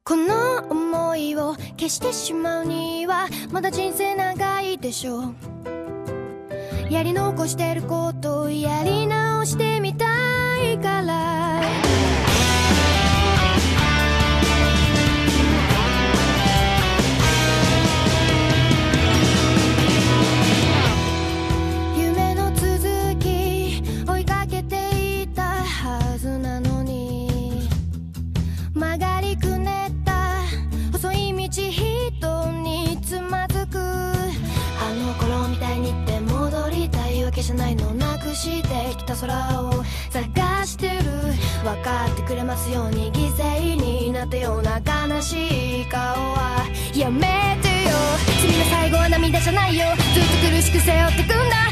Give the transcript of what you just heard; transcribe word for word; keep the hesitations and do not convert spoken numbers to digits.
この想いを消してしまうにはまだ人生長いでしょう。やり残してることをやり直してみたいから。夢の続き追いかけていたはずなのに、曲がりくねった細い道人につまずく。あの頃みたいにって戻りたいわけじゃないの。なくしてきた空を探してる。分かってくれますように犠牲になったような悲しい顔はやめてよ。君の最後は涙じゃないよ。ずっと苦しく背負ってくんだ。